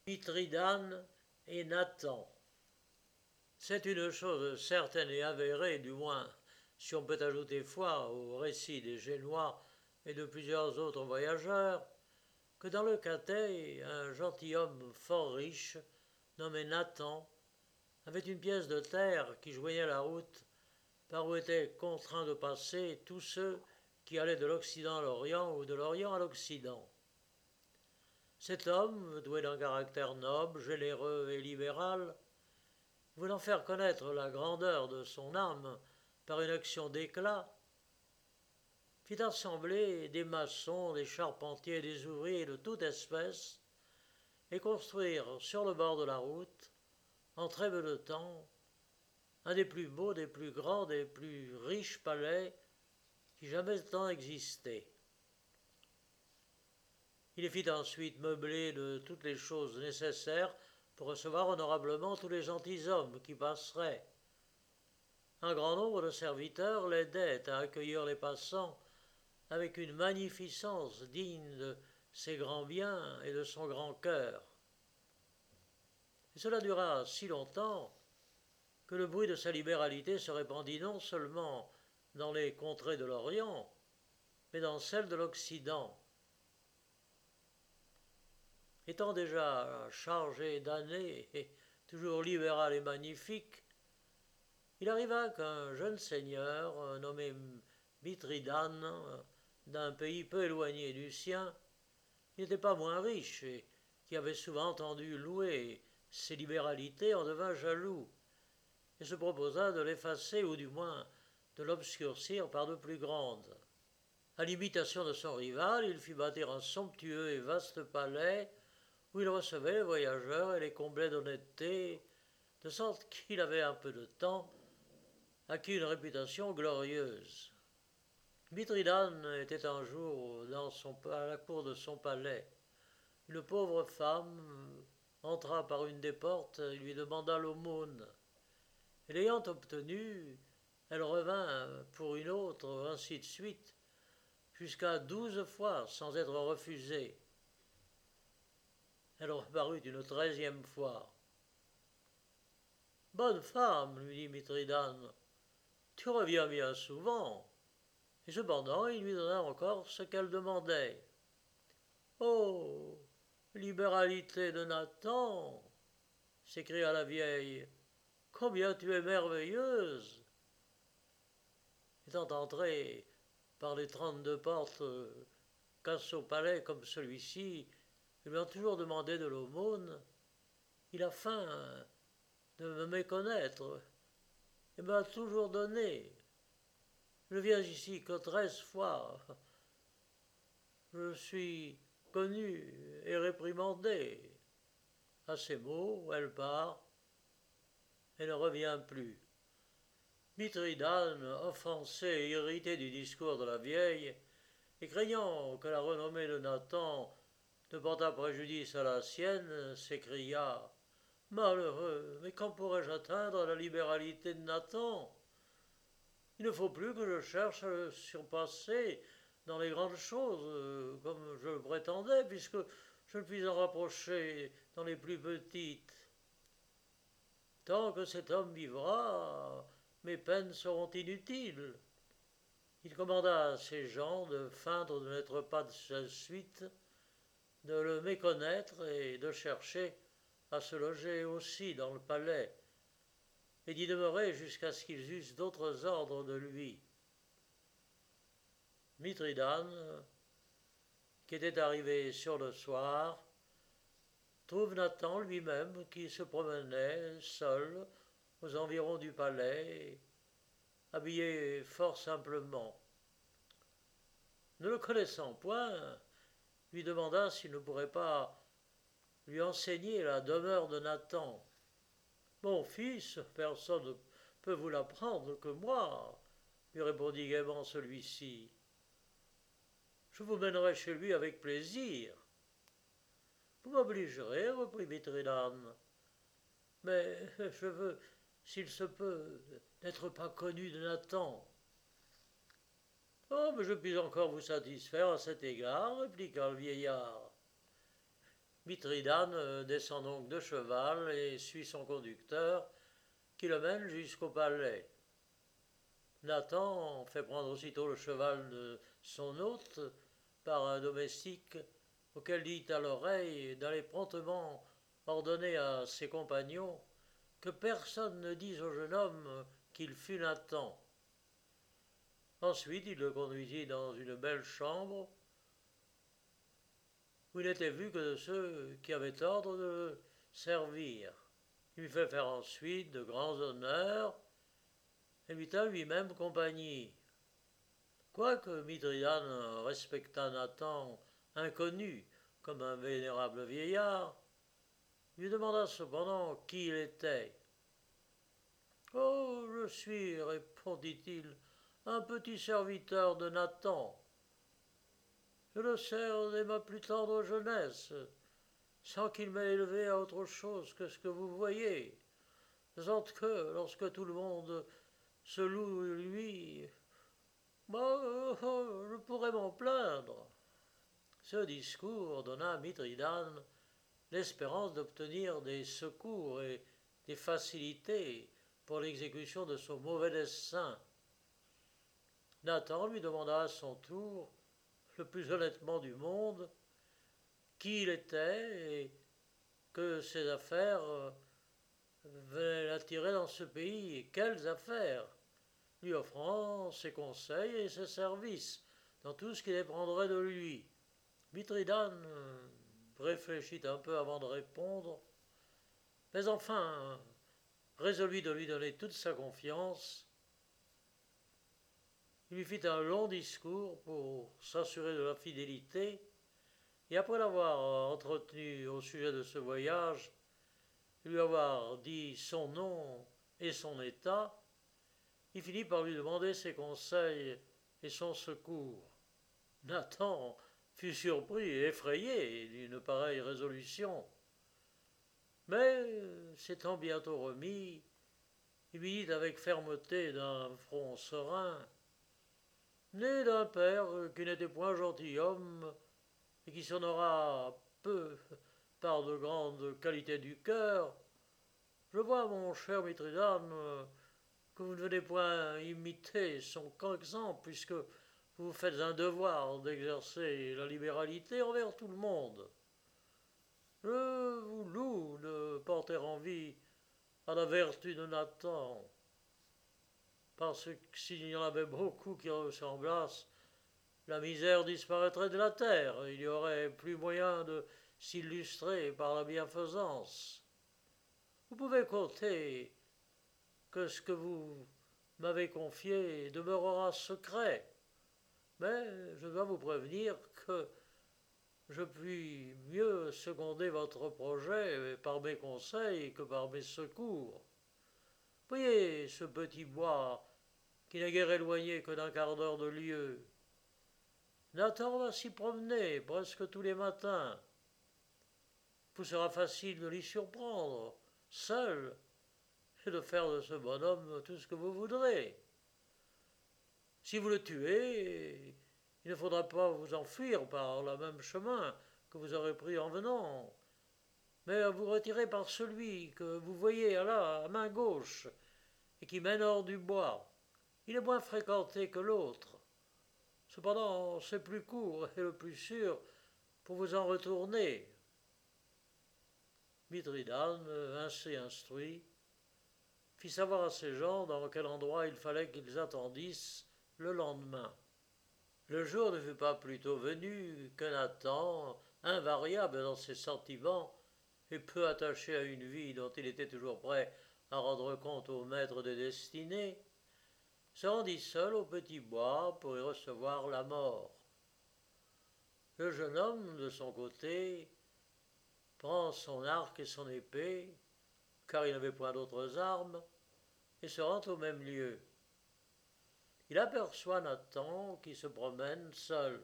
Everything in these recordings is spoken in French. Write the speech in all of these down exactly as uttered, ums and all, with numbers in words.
Mithridane et Nathan. C'est une chose certaine et avérée, du moins si on peut ajouter foi au récit des Génois et de plusieurs autres voyageurs, que dans le Cathay, un gentilhomme fort riche, nommé Nathan, avait une pièce de terre qui joignait la route par où étaient contraints de passer tous ceux qui allaient de l'Occident à l'Orient ou de l'Orient à l'Occident. Cet homme, doué d'un caractère noble, généreux et libéral, voulant faire connaître la grandeur de son âme par une action d'éclat, fit assembler des maçons, des charpentiers, des ouvriers de toute espèce, et construire sur le bord de la route, en très peu de temps, un des plus beaux, des plus grands, des plus riches palais qui jamais tant existé. Il les fit ensuite meubler de toutes les choses nécessaires pour recevoir honorablement tous les gentilshommes qui passeraient. Un grand nombre de serviteurs l'aidaient à accueillir les passants avec une magnificence digne de ses grands biens et de son grand cœur. Et cela dura si longtemps que le bruit de sa libéralité se répandit non seulement dans les contrées de l'Orient, mais dans celles de l'Occident. Étant déjà chargé d'années et toujours libéral et magnifique, il arriva qu'un jeune seigneur nommé Mithridane, d'un pays peu éloigné du sien, qui n'était pas moins riche et qui avait souvent entendu louer ses libéralités, en devint jaloux et se proposa de l'effacer ou du moins de l'obscurcir par de plus grandes. À l'imitation de son rival, il fit bâtir un somptueux et vaste palais où il recevait les voyageurs et les comblait d'honnêteté, de sorte qu'il avait un peu de temps acquis une réputation glorieuse. Mithridane était un jour dans son, à la cour de son palais. Une pauvre femme entra par une des portes et lui demanda l'aumône. Et l'ayant obtenue, elle revint pour une autre, ainsi de suite, jusqu'à douze fois sans être refusée. Elle reparut une treizième fois. « Bonne femme, lui dit Mithridane, tu reviens bien souvent. » Et cependant, il lui donna encore ce qu'elle demandait. « Oh, libéralité de Nathan !» s'écria la vieille. « Combien tu es merveilleuse !» Étant entrée par les trente-deux portes qu'asse au palais comme celui-ci, lui ont toujours demandé de l'aumône, il a faim de me méconnaître et m'a toujours donné. Je viens ici que treize fois. Je suis connu et réprimandé. À ces mots, elle part et ne revient plus. Mithridane, offensé et irrité du discours de la vieille, et craignant que la renommée de Nathan ne portât préjudice à la sienne, s'écria « Malheureux, mais quand pourrais-je atteindre la libéralité de Nathan ? Il ne faut plus que je cherche à le surpasser dans les grandes choses, comme je le prétendais, puisque je ne puis en rapprocher dans les plus petites. Tant que cet homme vivra, mes peines seront inutiles. » Il commanda à ses gens de feindre de n'être pas de sa suite, de le méconnaître et de chercher à se loger aussi dans le palais, et d'y demeurer jusqu'à ce qu'ils eussent d'autres ordres de lui. Mithridane, qui était arrivé sur le soir, trouve Nathan lui-même qui se promenait seul aux environs du palais, habillé fort simplement. Ne le connaissant point, lui demanda s'il ne pourrait pas lui enseigner la demeure de Nathan. « Mon fils, personne ne peut vous l'apprendre que moi, » lui répondit gaiement celui-ci. « Je vous mènerai chez lui avec plaisir. »« Vous m'obligerez, reprit Mithridane, mais je veux, s'il se peut, n'être pas connu de Nathan. »« Oh, mais je puis encore vous satisfaire à cet égard, répliqua le vieillard. Mithridane descend donc de cheval et suit son conducteur, qui le mène jusqu'au palais. Nathan fait prendre aussitôt le cheval de son hôte par un domestique, auquel dit à l'oreille d'aller promptement ordonner à ses compagnons que personne ne dise au jeune homme qu'il fut Nathan. Ensuite, il le conduisit dans une belle chambre où il n'était vu que de ceux qui avaient ordre de le servir. Il lui fait faire ensuite de grands honneurs et lui tint lui-même compagnie. Quoique Mithridane respectât Nathan inconnu comme un vénérable vieillard, lui demanda cependant qui il était. « Oh, je suis, répondit-il, un petit serviteur de Nathan. Je le sers dès ma plus tendre jeunesse, sans qu'il m'ait élevé à autre chose que ce que vous voyez, de sorte que, lorsque tout le monde se loue lui, bah, je pourrais m'en plaindre. » Ce discours donna à Mithridane l'espérance d'obtenir des secours et des facilités pour l'exécution de son mauvais dessein. Nathan lui demanda à son tour, le plus honnêtement du monde, qui il était et que ses affaires venaient l'attirer dans ce pays, et quelles affaires, lui offrant ses conseils et ses services dans tout ce qu'il dépendrait de lui. Mithridane réfléchit un peu avant de répondre, mais enfin résolut de lui donner toute sa confiance. Il lui fit un long discours pour s'assurer de la fidélité, et après l'avoir entretenu au sujet de ce voyage, lui avoir dit son nom et son état, il finit par lui demander ses conseils et son secours. Nathan fut surpris et effrayé d'une pareille résolution. Mais, s'étant bientôt remis, il lui dit avec fermeté d'un front serein, « Né d'un père qui n'était point gentilhomme et qui s'honora peu par de grandes qualités du cœur, je vois, mon cher Mithridane, que vous ne venez point imiter son exemple, puisque vous vous faites un devoir d'exercer la libéralité envers tout le monde. Je vous loue de porter envie à la vertu de Nathan, parce que s'il y en avait beaucoup qui ressemblassent, la misère disparaîtrait de la terre, il y aurait plus moyen de s'illustrer par la bienfaisance. Vous pouvez compter que ce que vous m'avez confié demeurera secret, mais je dois vous prévenir que je puis mieux seconder votre projet par mes conseils que par mes secours. Voyez ce petit bois qui n'est guère éloigné que d'un quart d'heure de lieue. Nathan va s'y promener presque tous les matins. Il vous sera facile de l'y surprendre, seul, et de faire de ce bonhomme tout ce que vous voudrez. Si vous le tuez, il ne faudra pas vous enfuir par le même chemin que vous aurez pris en venant, mais à vous retirer par celui que vous voyez là, à main gauche, et qui mène hors du bois. Il est moins fréquenté que l'autre. Cependant, c'est plus court et le plus sûr pour vous en retourner. » Mithridane, ainsi instruit, fit savoir à ses gens dans quel endroit il fallait qu'ils attendissent le lendemain. Le jour ne fut pas plus tôt venu que Nathan, invariable dans ses sentiments et peu attaché à une vie dont il était toujours prêt à rendre compte au maître des destinées, se rendit seul au petit bois pour y recevoir la mort. Le jeune homme, de son côté, prend son arc et son épée, car il n'avait point d'autres armes, et se rend au même lieu. Il aperçoit Nathan qui se promène seul.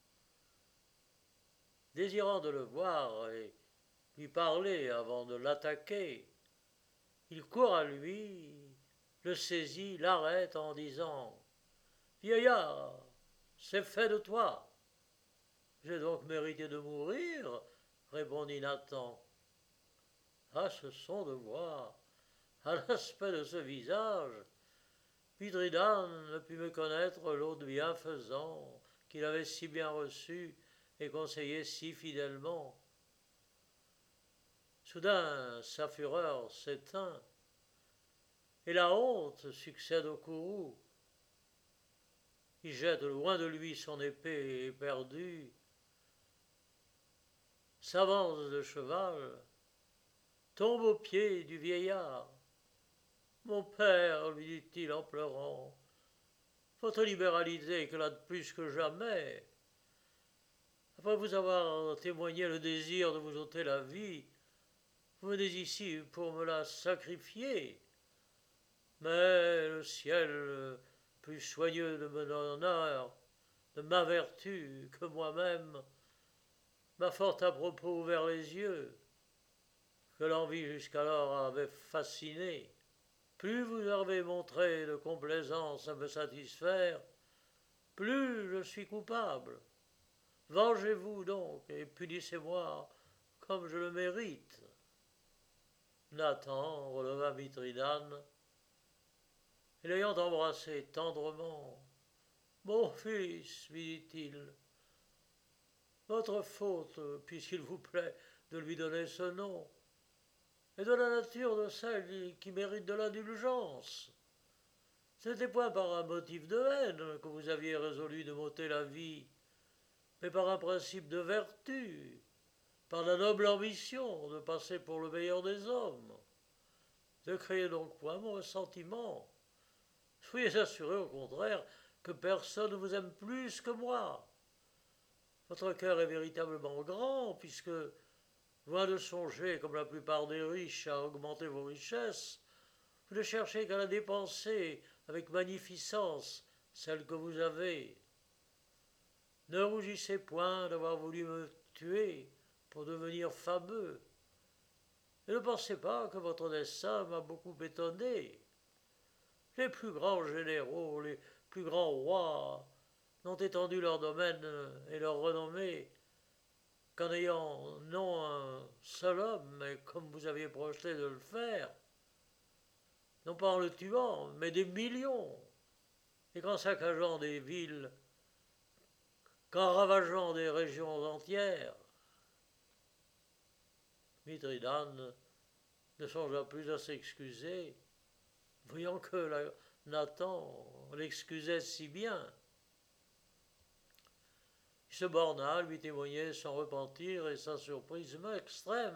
Désirant de le voir et lui parler avant de l'attaquer, il court à lui, le saisit, l'arrête en disant « Vieillard, c'est fait de toi. » « J'ai donc mérité de mourir ?» répondit Nathan. À ce son de voix, à l'aspect de ce visage, Mithridate ne put méconnaître l'hôte bienfaisant qu'il avait si bien reçu et conseillé si fidèlement. Soudain, sa fureur s'éteint, et la honte succède au courroux. Il jette loin de lui son épée éperdue, s'avance de cheval, tombe aux pieds du vieillard. « Mon père, lui dit-il en pleurant, votre libéralité éclate plus que jamais. Après vous avoir témoigné le désir de vous ôter la vie, vous venez ici pour me la sacrifier. Mais le ciel, plus soigneux de mon honneur, de ma vertu que moi-même, m'a fort à propos ouvert les yeux, que l'envie jusqu'alors avait fasciné. Plus vous avez montré de complaisance à me satisfaire, plus je suis coupable. Vengez-vous donc et punissez-moi comme je le mérite. » Nathan releva Mithridate et l'ayant embrassé tendrement. « Mon fils, lui dit-il, votre faute, puisqu'il vous plaît de lui donner ce nom, est de la nature de celle qui mérite de l'indulgence. Ce n'était point par un motif de haine que vous aviez résolu de m'ôter la vie, mais par un principe de vertu, par la noble ambition de passer pour le meilleur des hommes. Ne créez donc point mon ressentiment. Soyez assurés au contraire que personne ne vous aime plus que moi. Votre cœur est véritablement grand, puisque, loin de songer, comme la plupart des riches, à augmenter vos richesses, vous ne cherchez qu'à la dépenser avec magnificence, celle que vous avez. Ne rougissez point d'avoir voulu me tuer pour devenir fameux. Et ne pensez pas que votre dessein m'a beaucoup étonné. Les plus grands généraux, les plus grands rois n'ont étendu leur domaine et leur renommée qu'en ayant non un seul homme, mais comme vous aviez projeté de le faire, non pas en le tuant, mais des millions, et qu'en saccageant des villes, qu'en ravageant des régions entières. Mithridate ne songea plus à s'excuser, voyant que la, Nathan l'excusait si bien. Il se borna à lui témoigner son repentir et sa surprise extrême,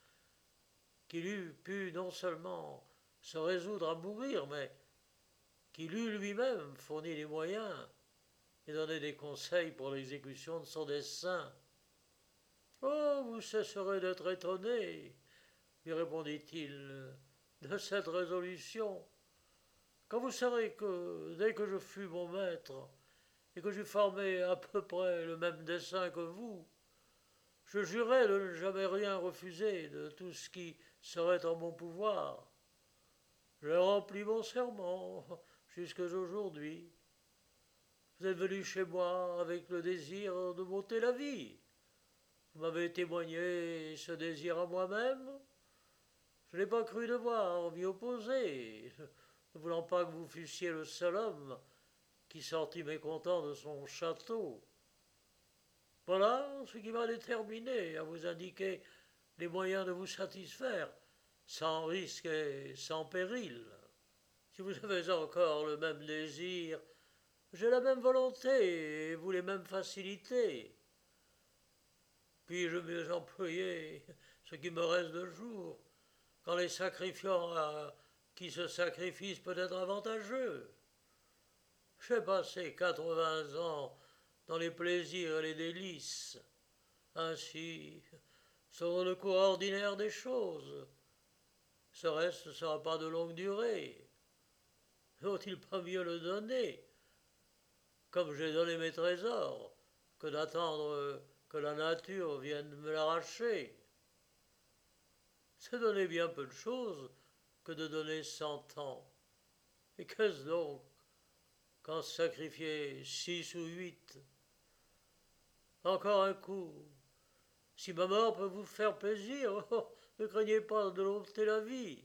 qu'il eût pu non seulement se résoudre à mourir, mais qu'il eût lui-même fourni les moyens et donné des conseils pour l'exécution de son dessein. « Oh, vous cesserez d'être étonné, lui répondit-il, de cette résolution, quand vous saurez que, dès que je fus mon maître, et que j'eus formé à peu près le même dessein que vous, je jurais de ne jamais rien refuser de tout ce qui serait en mon pouvoir. J'ai rempli mon serment jusqu'aujourd'hui. Vous êtes venu chez moi avec le désir de m'ôter la vie. Vous m'avez témoigné ce désir à moi-même. Je n'ai pas cru devoir m'y opposer, ne voulant pas que vous fussiez le seul homme qui sortit mécontent de son château. Voilà ce qui m'a déterminé à vous indiquer les moyens de vous satisfaire, sans risque et sans péril. Si vous avez encore le même désir, j'ai la même volonté et vous les mêmes facilités. Puis-je mieux employer ce qui me reste de jour, qu'en les sacrifiant à qui se sacrifie peut être avantageux. J'ai passé quatre-vingts ans dans les plaisirs et les délices. Ainsi, selon le cours ordinaire des choses, ce reste ne sera pas de longue durée. Vaut-il pas mieux le donner, comme j'ai donné mes trésors, que d'attendre que la nature vienne me l'arracher? C'est donner bien peu de choses que de donner cent ans. Et qu'est-ce donc qu'en sacrifier six ou huit? Encore un coup, Si ma mort peut vous faire plaisir, oh, ne craignez pas de l'ôter la vie.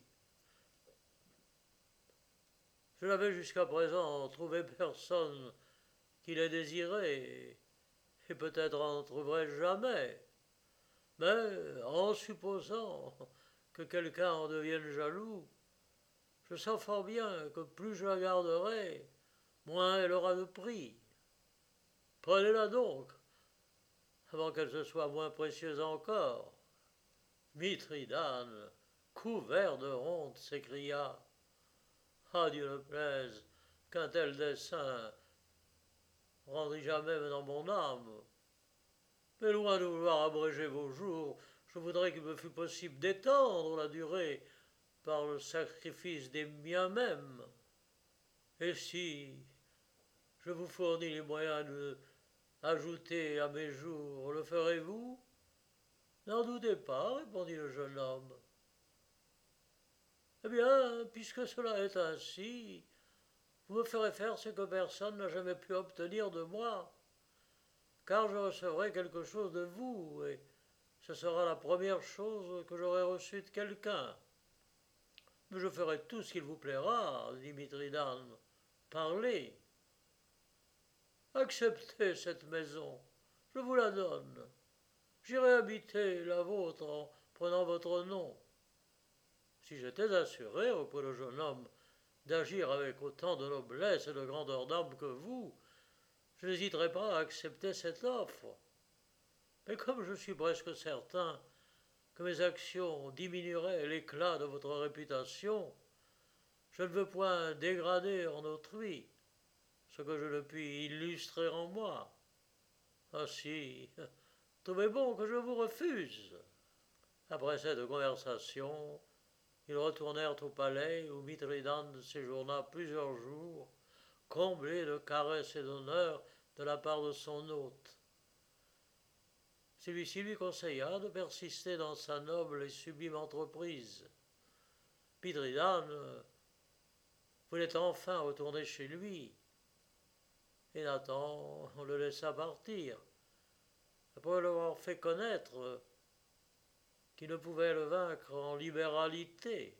Je n'avais jusqu'à présent trouvé personne qui l'ait désiré, et peut-être en trouverai-je jamais. Mais en supposant que quelqu'un en devienne jaloux, je sens fort bien que plus je la garderai, moins elle aura de prix. Prenez-la donc, avant qu'elle se soit moins précieuse encore. Mithridate, couvert de honte, s'écria. Ah, Dieu ne plaise qu'un tel dessein rendrit jamais dans mon âme. Mais loin de vouloir abréger vos jours, je voudrais qu'il me fût possible d'étendre la durée par le sacrifice des miens mêmes. Et si je vous fournis les moyens de ajouter à mes jours, le ferez-vous? N'en doutez pas, répondit le jeune homme. Eh bien, puisque cela est ainsi, vous me ferez faire ce que personne n'a jamais pu obtenir de moi, car je recevrai quelque chose de vous, et ce sera la première chose que j'aurai reçue de quelqu'un. Mais je ferai tout ce qu'il vous plaira, dit Mithridate. Parlez. Acceptez cette maison, je vous la donne. J'irai habiter la vôtre en prenant votre nom. Si j'étais assuré, reprit le jeune homme, d'agir avec autant de noblesse et de grandeur d'âme que vous, je n'hésiterais pas à accepter cette offre. Mais comme je suis presque certain que mes actions diminueraient l'éclat de votre réputation, je ne veux point dégrader en autrui ce que je ne puis illustrer en moi. Ainsi, trouvez bon que je vous refuse. Après cette conversation, ils retournèrent au palais où Mithridate séjourna plusieurs jours, comblé de caresses et d'honneurs de la part de son hôte. Celui-ci lui conseilla de persister dans sa noble et sublime entreprise. Mithridate voulait enfin retourner chez lui, et Nathan le laissa partir, après lui avoir fait connaître qu'il ne pouvait le vaincre en libéralité.